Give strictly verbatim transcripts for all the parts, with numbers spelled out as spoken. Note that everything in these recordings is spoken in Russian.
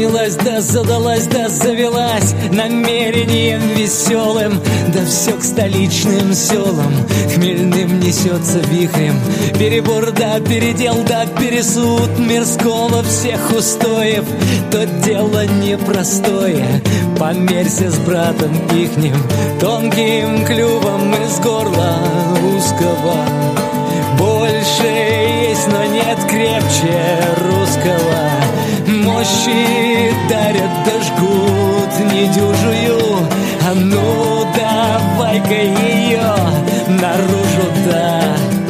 занялась, да задалась, да завелась намерением веселым, да все к столичным селам хмельным несется вихрем. Перебор да передел да пересуд мирского всех устоев, то дело непростое. Померься с братом ихним тонким клювом из горла узкого. Больше есть, но нет крепче русского. Мощи дарят да жгут недюжую. А ну давай-ка ее наружу, да.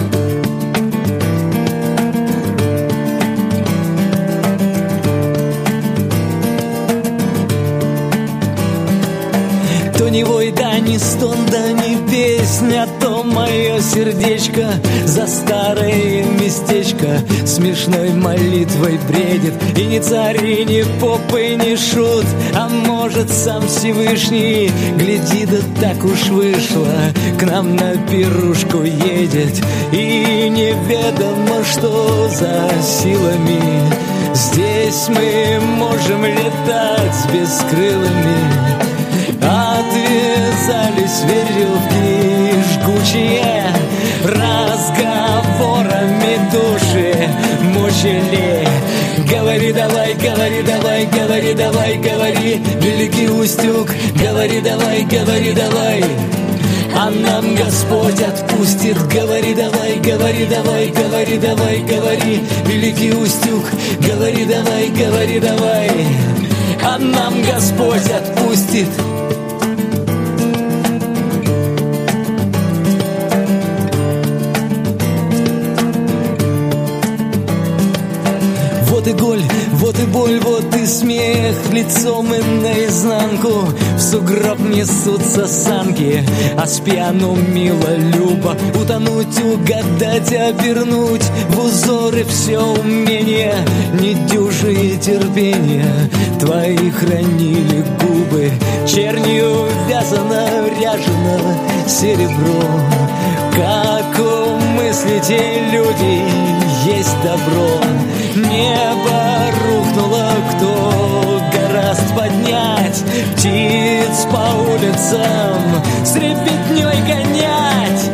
То не вой, да не стон, да не песня, то мое сердечко за старое местечко смешной молитвой бредит. И не царь, и не поп, и не шут, а может сам Всевышний, гляди, да так уж вышло, к нам на пирушку едет. И неведомо, что за силами здесь мы можем летать с бескрылыми. Отвязались веревки жгучие, разговорами души мучили. Говори давай, говори давай, говори давай, говори, Великий Устюг, говори давай, говори давай. А нам Господь отпустит, говори давай, говори давай, говори давай, говори, Великий Устюг, говори давай, говори давай. А нам Господь отпустит. Вот и голь, вот и боль, вот и смех, лицом и наизнанку в сугроб несутся санки, а с пьяну мило любо утонуть, угадать, обернуть в узоры все умения, недюжи и терпения. Твои хранили губы, чернью вязано, ряжено серебро. Как умыслите люди, есть добро. Небо рухнуло, кто гораст поднять, птиц по улицам с ребятней гонять.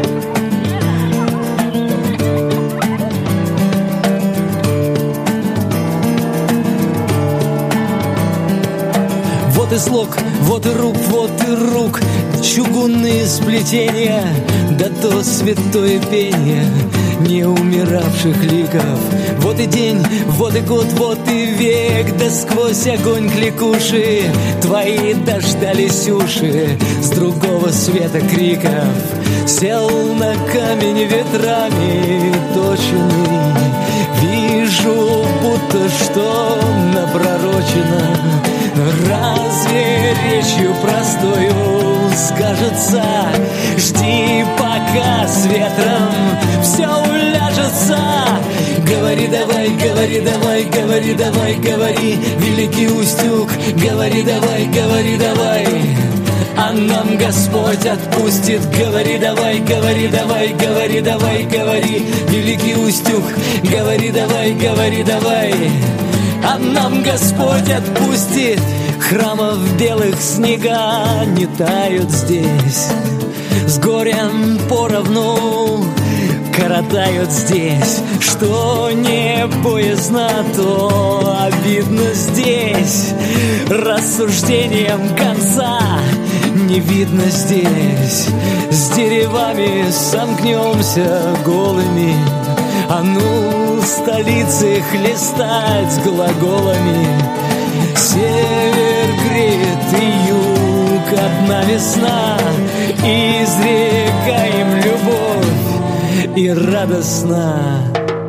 Вот и слог, вот и рук, вот и рук, чугунные сплетения, да то святое пение неумиравших ликов. Вот и день, вот и год, вот и век, да сквозь огонь кликуши твои дождались уши с другого света криков. Сел на камень ветрами точенный, вижу, будто что напророчено. Разве речью простою скажется, жди, пока с ветром все уляжется. Говори давай, говори давай, говори давай, говори, Великий Устюг, говори давай, говори давай. А нам Господь отпустит, говори давай, говори давай, говори давай, говори, Великий Устюг, говори давай, говори давай. А нам Господь отпустит. Храмов белых снега не тают здесь, с горем поровну коротают здесь. Что не боязно, то обидно здесь. Рассуждением конца не видно здесь. С деревами сомкнемся голыми, а ну столицы хлестать глаголами. Север греет и юг, одна весна, изрекаем любовь и радостна.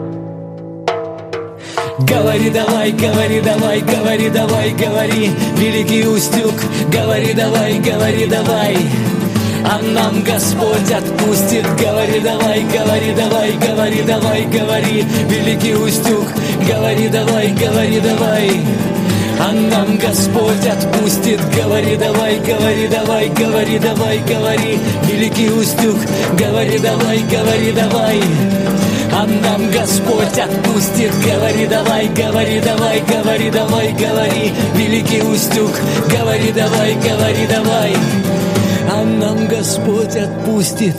Говори давай, говори давай, говори давай, говори, Великий Устюг, говори давай, говори давай. А нам Господь отпустит, говори давай, говори давай, говори давай, говори, Великий Устюг, говори давай, говори давай. А нам Господь отпустит, говори давай, говори давай, говори давай, говори, Великий Устюг, говори давай, говори давай. а нам Господь отпустит. Говори давай, говори давай, говори давай, говори, Великий Устюг, говори давай, говори давай, а нам Господь отпустит.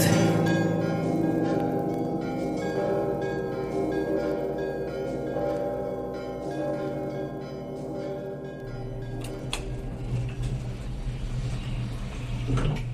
Thank you.